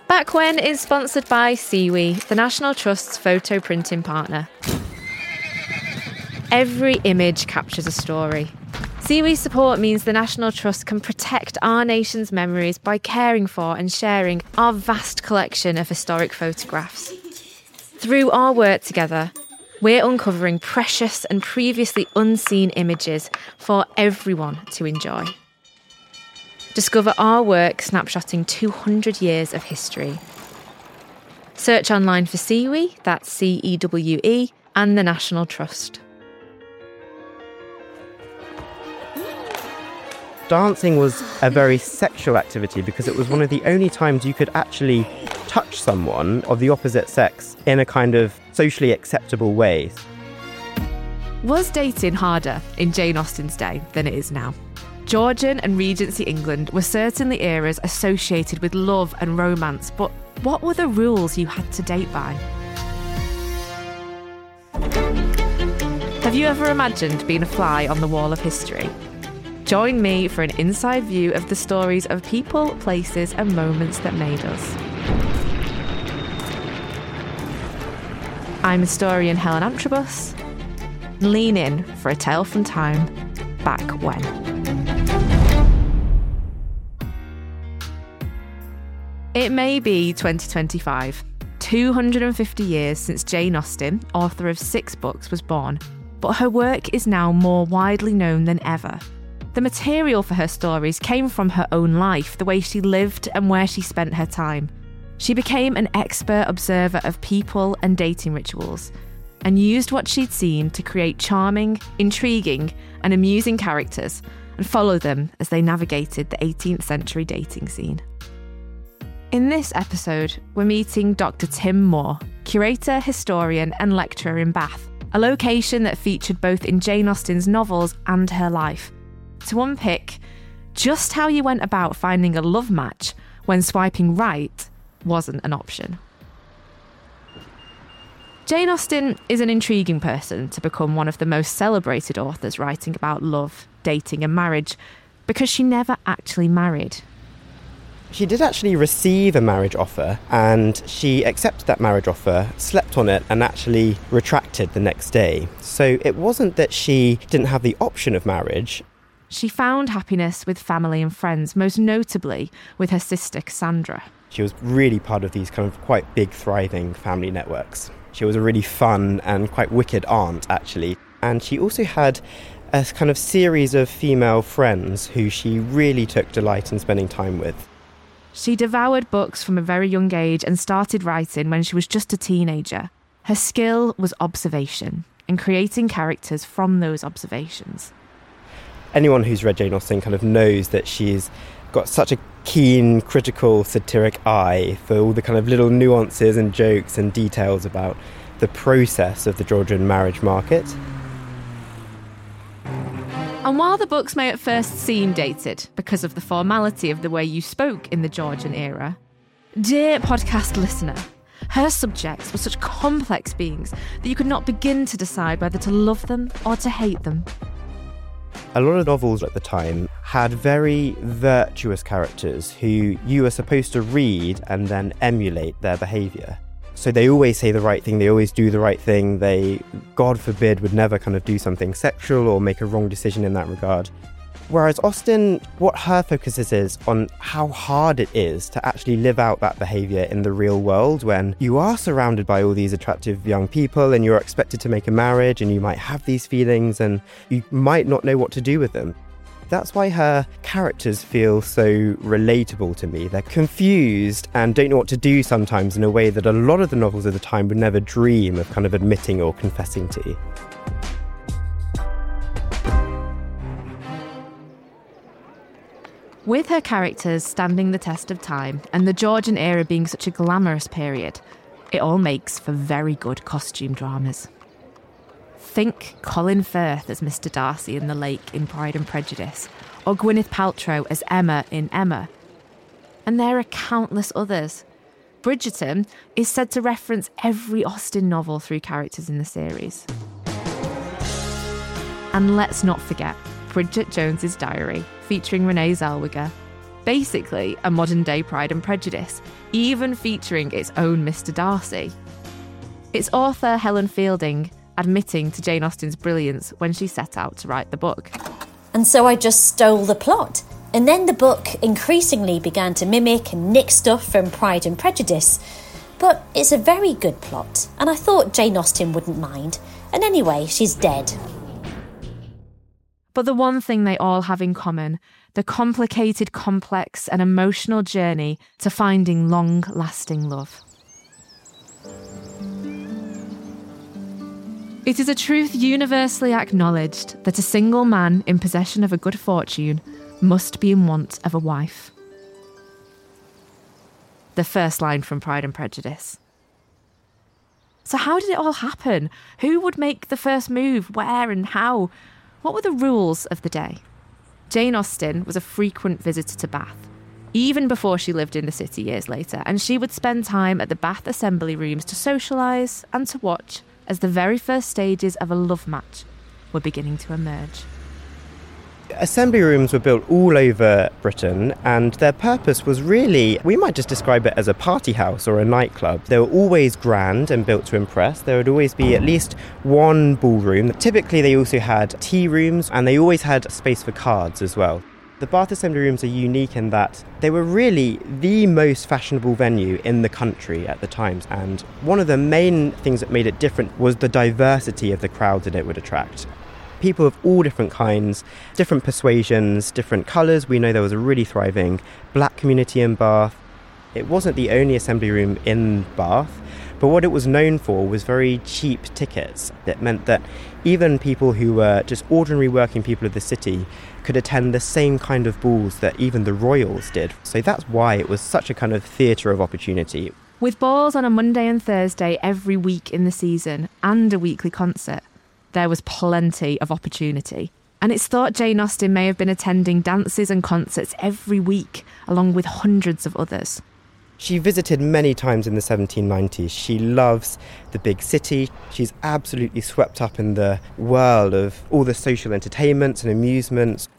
Back When is sponsored by Seawe, the National Trust's photo printing partner. Every image captures a story. Seawe's support means the National Trust can protect our nation's memories by caring for and sharing our vast collection of historic photographs. Through our work together, we're uncovering precious and previously unseen images for everyone to enjoy. Discover our work snapshotting 200 years of history. Search online for Seawe, that's CEWE, and the National Trust. Dancing was a very sexual activity because it was one of the only times you could actually touch someone of the opposite sex in a kind of socially acceptable way. Was dating harder in Jane Austen's day than it is now? Georgian and Regency England were certainly eras associated with love and romance, but what were the rules you had to date by? Have you ever imagined being a fly on the wall of history? Join me for an inside view of the stories of people, places and moments that made us. I'm historian Helen Antrobus. Lean in for a tale from time, back when. It may be 2025, 250 years since Jane Austen, author of 6 books, was born, but her work is now more widely known than ever. The material for her stories came from her own life, the way she lived and where she spent her time. She became an expert observer of people and dating rituals, and used what she'd seen to create charming, intriguing, and amusing characters and follow them as they navigated the 18th century dating scene. In this episode, we're meeting Dr. Tim Moore, curator, historian, and lecturer in Bath, a location that featured both in Jane Austen's novels and her life, to unpick just how you went about finding a love match when swiping right wasn't an option. Jane Austen is an intriguing person to become one of the most celebrated authors writing about love, dating and marriage, because she never actually married. She did actually receive a marriage offer, and she accepted that marriage offer, slept on it, and actually retracted the next day. So it wasn't that she didn't have the option of marriage. She found happiness with family and friends, most notably with her sister Cassandra. She was really part of these kind of quite big, thriving family networks. She was a really fun and quite wicked aunt, actually. And she also had a kind of series of female friends who she really took delight in spending time with. She devoured books from a very young age and started writing when she was just a teenager. Her skill was observation and creating characters from those observations. Anyone who's read Jane Austen kind of knows that she's got such a keen, critical, satiric eye for all the kind of little nuances and jokes and details about the process of the Georgian marriage market. And while the books may at first seem dated because of the formality of the way you spoke in the Georgian era, dear podcast listener, her subjects were such complex beings that you could not begin to decide whether to love them or to hate them. A lot of novels at the time had very virtuous characters who you were supposed to read and then emulate their behaviour. So they always say the right thing, they always do the right thing, they, God forbid, would never kind of do something sexual or make a wrong decision in that regard. Whereas Austen, what her focus is on how hard it is to actually live out that behaviour in the real world when you are surrounded by all these attractive young people and you're expected to make a marriage and you might have these feelings and you might not know what to do with them. That's why her characters feel so relatable to me. They're confused and don't know what to do sometimes in a way that a lot of the novels of the time would never dream of kind of admitting or confessing to. With her characters standing the test of time and the Georgian era being such a glamorous period, it all makes for very good costume dramas. Think Colin Firth as Mr. Darcy in The Lake in Pride and Prejudice, or Gwyneth Paltrow as Emma in Emma. And there are countless others. Bridgerton is said to reference every Austen novel through characters in the series. And let's not forget Bridget Jones's Diary, featuring Renee Zellweger. Basically, a modern-day Pride and Prejudice, even featuring its own Mr. Darcy. It's author Helen Fielding admitting to Jane Austen's brilliance when she set out to write the book. And so I just stole the plot. And then the book increasingly began to mimic and nick stuff from Pride and Prejudice. But it's a very good plot, and I thought Jane Austen wouldn't mind. And anyway, she's dead. But the one thing they all have in common, the complicated, complex and emotional journey to finding long-lasting love. It is a truth universally acknowledged that a single man in possession of a good fortune must be in want of a wife. The first line from Pride and Prejudice. So how did it all happen? Who would make the first move? Where and how? What were the rules of the day? Jane Austen was a frequent visitor to Bath, even before she lived in the city years later, and she would spend time at the Bath Assembly Rooms to socialise and to watch as the very first stages of a love match were beginning to emerge. Assembly rooms were built all over Britain, and their purpose was really, we might just describe it as a party house or a nightclub. They were always grand and built to impress. There would always be at least one ballroom. Typically they also had tea rooms, and they always had space for cards as well. The Bath Assembly Rooms are unique in that they were really the most fashionable venue in the country at the time, and one of the main things that made it different was the diversity of the crowd that it would attract. People of all different kinds, different persuasions, different colours. We know there was a really thriving black community in Bath. It wasn't the only assembly room in Bath, but what it was known for was very cheap tickets. That meant that even people who were just ordinary working people of the city could attend the same kind of balls that even the royals did. So that's why it was such a kind of theatre of opportunity. With balls on a Monday and Thursday every week in the season and a weekly concert, there was plenty of opportunity. And it's thought Jane Austen may have been attending dances and concerts every week, along with hundreds of others. She visited many times in the 1790s. She loves the big city. She's absolutely swept up in the world of all the social entertainments and amusements.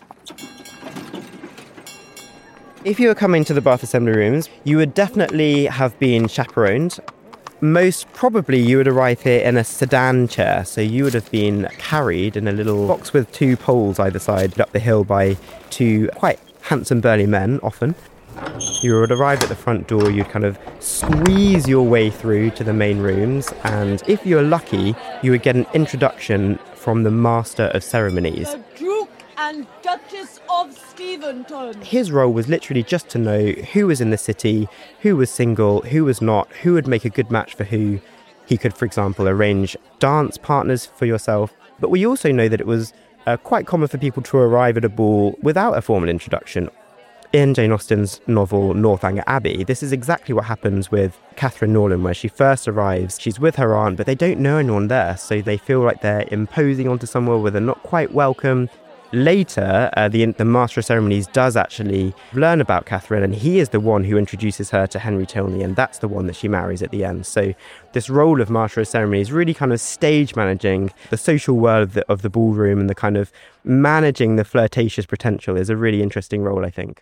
If you were coming to the Bath Assembly Rooms, you would definitely have been chaperoned. Most probably you would arrive here in a sedan chair, so you would have been carried in a little box with two poles either side up the hill by two quite handsome burly men often. You would arrive at the front door, you'd kind of squeeze your way through to the main rooms, and if you were lucky, you would get an introduction from the Master of Ceremonies. The Duke and Duchess of Steventon. His role was literally just to know who was in the city, who was single, who was not, who would make a good match for who. He could, for example, arrange dance partners for yourself. But we also know that it was quite common for people to arrive at a ball without a formal introduction. In Jane Austen's novel Northanger Abbey, this is exactly what happens with Catherine Norland, where she first arrives. She's with her aunt, but they don't know anyone there, so they feel like they're imposing onto somewhere where they're not quite welcome. Later, the Master of Ceremonies does actually learn about Catherine, and he is the one who introduces her to Henry Tilney, and that's the one that she marries at the end. So this role of Master of Ceremonies really kind of stage managing the social world of the ballroom and the kind of managing the flirtatious potential is a really interesting role, I think.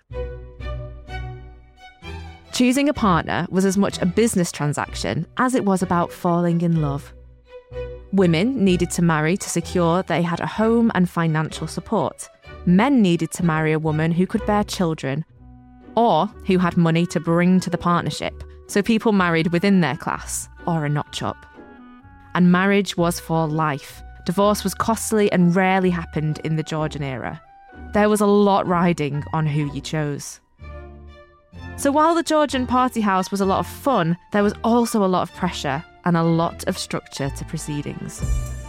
Choosing a partner was as much a business transaction as it was about falling in love. Women needed to marry to secure they had a home and financial support. Men needed to marry a woman who could bear children, or who had money to bring to the partnership, so people married within their class, or a notch up. And marriage was for life. Divorce was costly and rarely happened in the Georgian era. There was a lot riding on who you chose. So while the Georgian party house was a lot of fun, there was also a lot of pressure and a lot of structure to proceedings.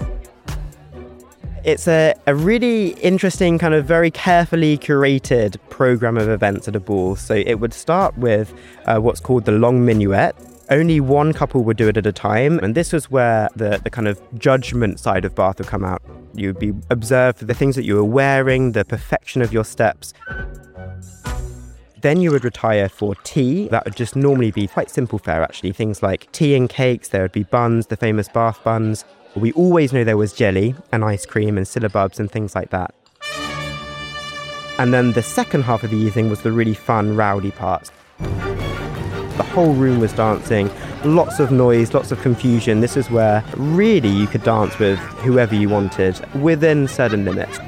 It's a really interesting, kind of very carefully curated programme of events at a ball. So it would start with what's called the long minuet. Only one couple would do it at a time, and this was where the kind of judgment side of Bath would come out. You would be observed for the things that you were wearing, the perfection of your steps. Then you would retire for tea. That would just normally be quite simple fare, actually. Things like tea and cakes. There would be buns, the famous Bath buns. We always know there was jelly and ice cream and syllabubs and things like that. And then the second half of the evening was the really fun, rowdy part. The whole room was dancing, lots of noise, lots of confusion. This is where really you could dance with whoever you wanted within certain limits.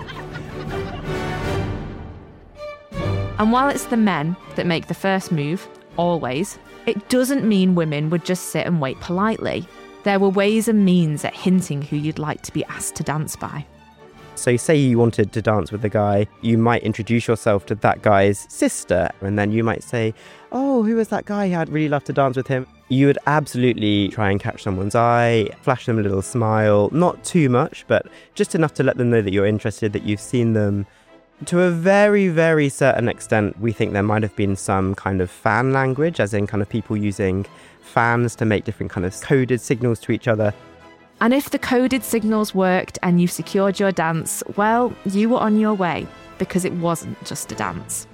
And while it's the men that make the first move, always, it doesn't mean women would just sit and wait politely. There were ways and means at hinting who you'd like to be asked to dance by. So say you wanted to dance with a guy, you might introduce yourself to that guy's sister, and then you might say, oh, who is that guy? I'd really love to dance with him. You would absolutely try and catch someone's eye, flash them a little smile, not too much, but just enough to let them know that you're interested, that you've seen them. To a very, very certain extent, we think there might have been some kind of fan language, as in kind of people using fans to make different kind of coded signals to each other. And if the coded signals worked and you secured your dance, well, you were on your way, because it wasn't just a dance.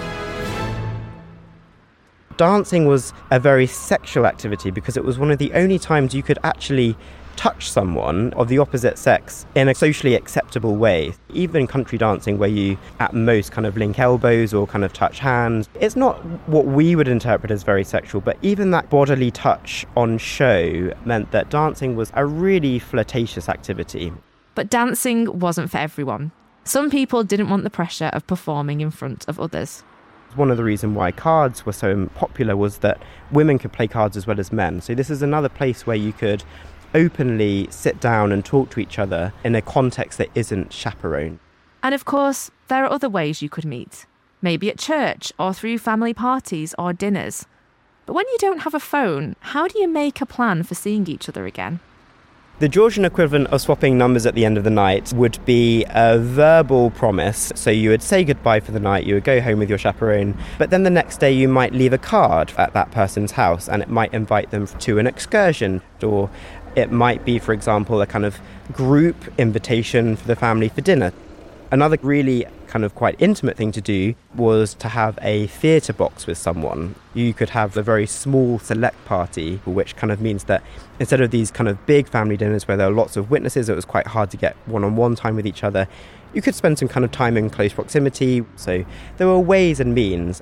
Dancing was a very sexual activity because it was one of the only times you could actually touch someone of the opposite sex in a socially acceptable way. Even country dancing, where you at most kind of link elbows or kind of touch hands, it's not what we would interpret as very sexual, but even that bodily touch on show meant that dancing was a really flirtatious activity. But dancing wasn't for everyone. Some people didn't want the pressure of performing in front of others. One of the reasons why cards were so popular was that women could play cards as well as men. So this is another place where you could openly sit down and talk to each other in a context that isn't chaperoned. And of course, there are other ways you could meet. Maybe at church or through family parties or dinners. But when you don't have a phone, how do you make a plan for seeing each other again? The Georgian equivalent of swapping numbers at the end of the night would be a verbal promise. So you would say goodbye for the night, you would go home with your chaperone, but then the next day you might leave a card at that person's house and it might invite them to an excursion, or it might be, for example, a kind of group invitation for the family for dinner. Another really kind of quite intimate thing to do was to have a theatre box with someone. You could have a very small select party, which kind of means that instead of these kind of big family dinners where there are lots of witnesses, it was quite hard to get one-on-one time with each other. You could spend some kind of time in close proximity. So there were ways and means.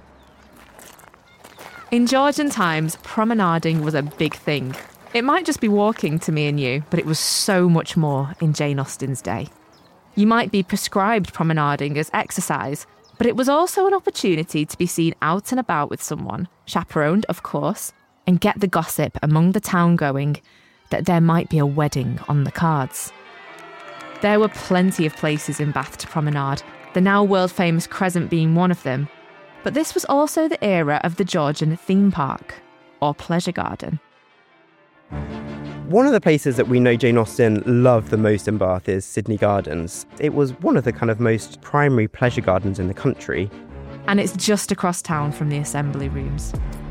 In Georgian times, promenading was a big thing. It might just be walking to me and you, but it was so much more in Jane Austen's day. You might be prescribed promenading as exercise, but it was also an opportunity to be seen out and about with someone, chaperoned, of course, and get the gossip among the town going that there might be a wedding on the cards. There were plenty of places in Bath to promenade, the now world-famous Crescent being one of them, but this was also the era of the Georgian theme park, or pleasure garden. One of the places that we know Jane Austen loved the most in Bath is Sydney Gardens. It was one of the kind of most primary pleasure gardens in the country. And it's just across town from the Assembly Rooms.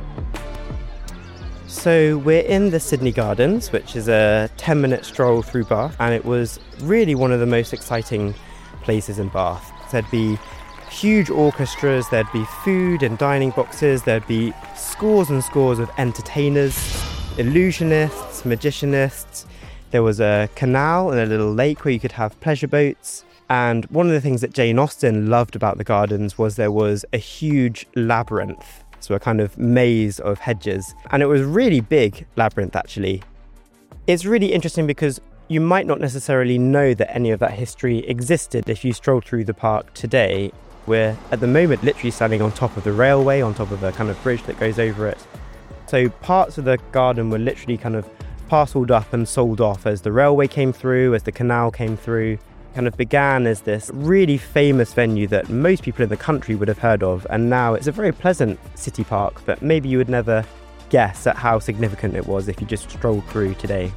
So we're in the Sydney Gardens, which is a 10-minute stroll through Bath, and it was really one of the most exciting places in Bath. There'd be huge orchestras, there'd be food and dining boxes, there'd be scores and scores of entertainers, illusionists, magicianists. There was a canal and a little lake where you could have pleasure boats. And one of the things that Jane Austen loved about the gardens was there was a huge labyrinth, so a kind of maze of hedges. And it was a really big labyrinth, actually. It's really interesting because you might not necessarily know that any of that history existed if you stroll through the park today. We're, at the moment, literally standing on top of the railway, on top of a kind of bridge that goes over it. So parts of the garden were literally kind of parcelled up and sold off as the railway came through, as the canal came through. Kind of began as this really famous venue that most people in the country would have heard of, and now it's a very pleasant city park, but maybe you would never guess at how significant it was if you just strolled through today.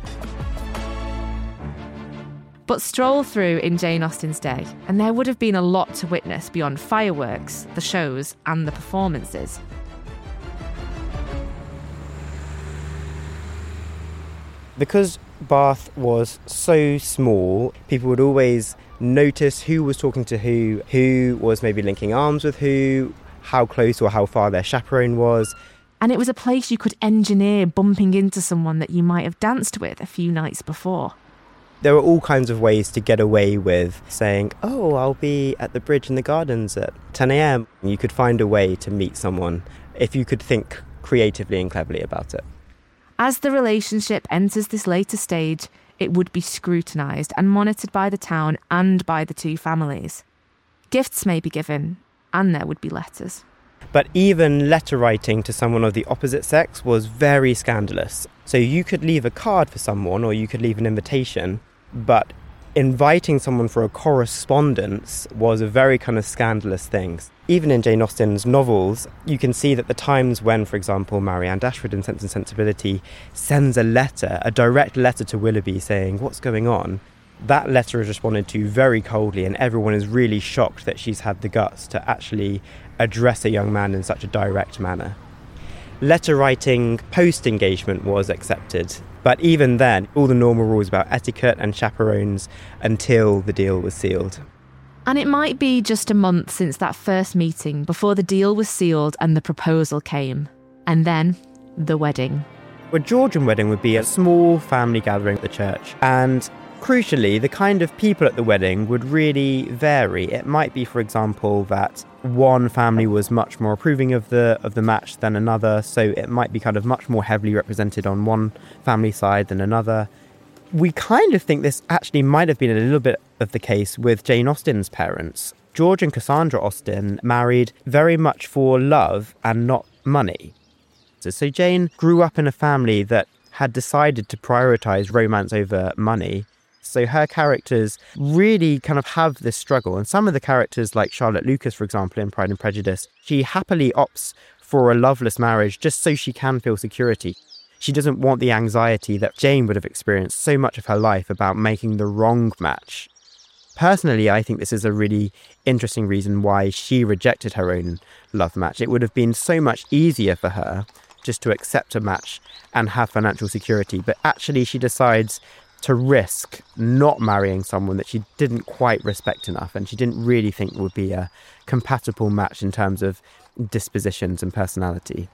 But stroll through in Jane Austen's day, and there would have been a lot to witness beyond fireworks, the shows, and the performances. Because Bath was so small, people would always notice who was talking to who was maybe linking arms with who, how close or how far their chaperone was. And it was a place you could engineer bumping into someone that you might have danced with a few nights before. There were all kinds of ways to get away with saying, oh, I'll be at the bridge in the gardens at 10 a.m. You could find a way to meet someone if you could think creatively and cleverly about it. As the relationship enters this later stage, it would be scrutinised and monitored by the town and by the two families. Gifts may be given, and there would be letters. But even letter writing to someone of the opposite sex was very scandalous. So you could leave a card for someone or you could leave an invitation, but inviting someone for a correspondence was a very kind of scandalous thing. Even in Jane Austen's novels, you can see that the times when, for example, Marianne Dashwood in Sense and Sensibility sends a letter, a direct letter to Willoughby saying, what's going on? That letter is responded to very coldly, and everyone is really shocked that she's had the guts to actually address a young man in such a direct manner. Letter writing post-engagement was accepted, but even then, all the normal rules about etiquette and chaperones until the deal was sealed. And it might be just a month since that first meeting before the deal was sealed and the proposal came. And then, the wedding. A Georgian wedding would be a small family gathering at the church, and crucially, the kind of people at the wedding would really vary. It might be, for example, that one family was much more approving of the match than another, so it might be kind of much more heavily represented on one family side than another. We kind of think this actually might have been a little bit of the case with Jane Austen's parents. George and Cassandra Austen married very much for love and not money. So Jane grew up in a family that had decided to prioritise romance over money. So her characters really kind of have this struggle. And some of the characters, like Charlotte Lucas, for example, in Pride and Prejudice, she happily opts for a loveless marriage just so she can feel security. She doesn't want the anxiety that Jane would have experienced so much of her life about making the wrong match. Personally, I think this is a really interesting reason why she rejected her own love match. It would have been so much easier for her just to accept a match and have financial security. But actually, she decides to risk not marrying someone that she didn't quite respect enough and she didn't really think would be a compatible match in terms of dispositions and personality.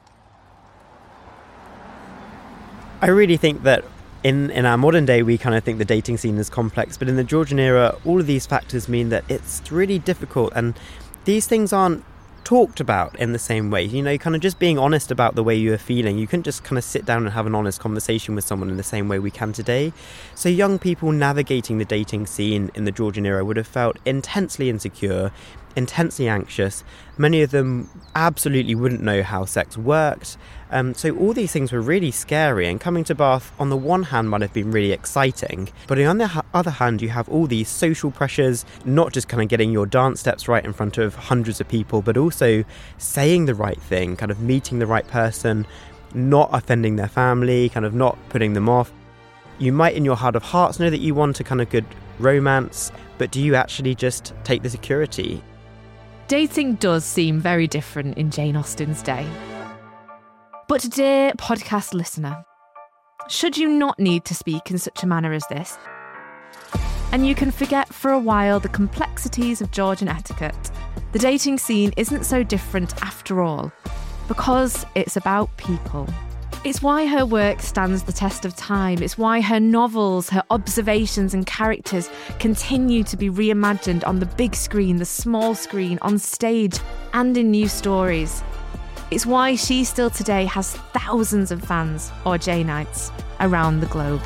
I really think that in our modern day, we kind of think the dating scene is complex, but in the Georgian era, all of these factors mean that it's really difficult, and these things aren't talked about in the same way. You know, kind of just being honest about the way you are feeling. You couldn't just kind of sit down and have an honest conversation with someone in the same way we can today. So young people navigating the dating scene in the Georgian era would have felt intensely insecure, intensely anxious. Many of them absolutely wouldn't know how sex worked. So all these things were really scary, and coming to Bath on the one hand might have been really exciting, but on the other hand you have all these social pressures, not just kind of getting your dance steps right in front of hundreds of people, but also saying the right thing, kind of meeting the right person, not offending their family, kind of not putting them off. You might in your heart of hearts know that you want a kind of good romance, but do you actually just take the security? Dating does seem very different in Jane Austen's day. But dear podcast listener, should you not need to speak in such a manner as this, and you can forget for a while the complexities of Georgian etiquette, the dating scene isn't so different after all, because it's about people. It's why her work stands the test of time. It's why her novels, her observations and characters continue to be reimagined on the big screen, the small screen, on stage, and in new stories. It's why she still today has thousands of fans, or Janeites, around the globe.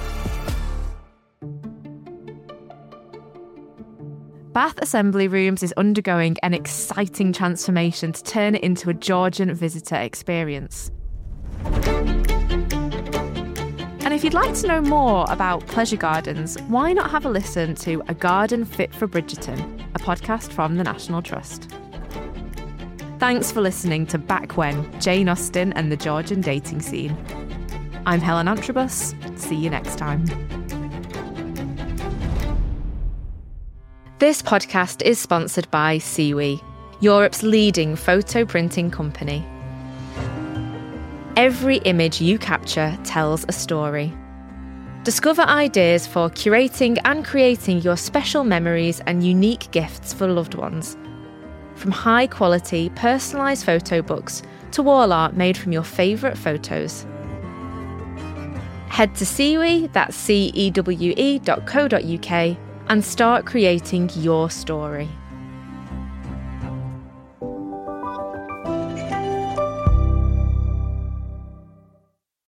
Bath Assembly Rooms is undergoing an exciting transformation to turn it into a Georgian visitor experience. And if you'd like to know more about pleasure gardens, why not have a listen to A Garden Fit for Bridgerton, a podcast from the National Trust. Thanks for listening to Back When, Jane Austen and the Georgian Dating Scene. I'm Helen Antrobus. See you next time. This podcast is sponsored by Siwi, Europe's leading photo printing company. Every image you capture tells a story. Discover ideas for curating and creating your special memories and unique gifts for loved ones. From high-quality, personalised photo books to wall art made from your favourite photos. Head to Cewe, that's cewe.co.uk, and start creating your story.